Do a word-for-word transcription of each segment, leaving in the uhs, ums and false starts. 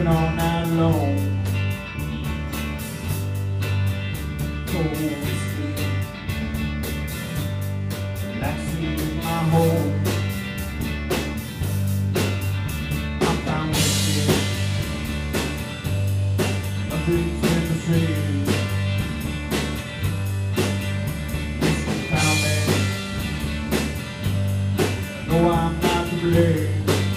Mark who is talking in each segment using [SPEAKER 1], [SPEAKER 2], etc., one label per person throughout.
[SPEAKER 1] all night long. Cold sleep, relaxing in my home. I'm found with you, nothing's in the stream. Whiskey found me, no, I'm not to blame.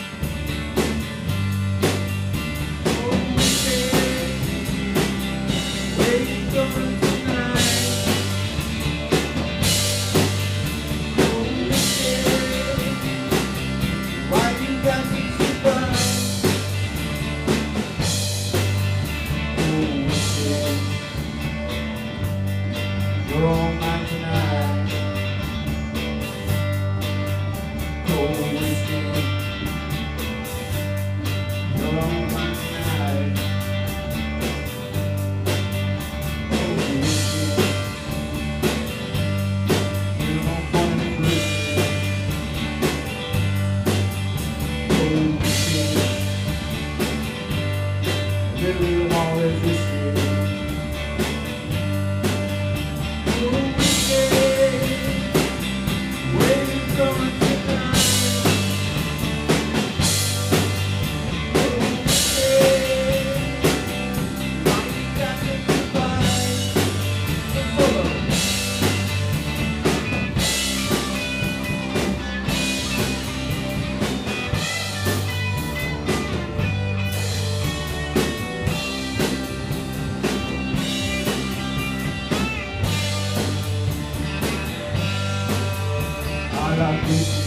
[SPEAKER 1] You're all mine tonight. Cold whiskey, you're all mine tonight. Cold whiskey, you're all fun and frisky. Cold whiskey, a little of all is whiskey. I like this.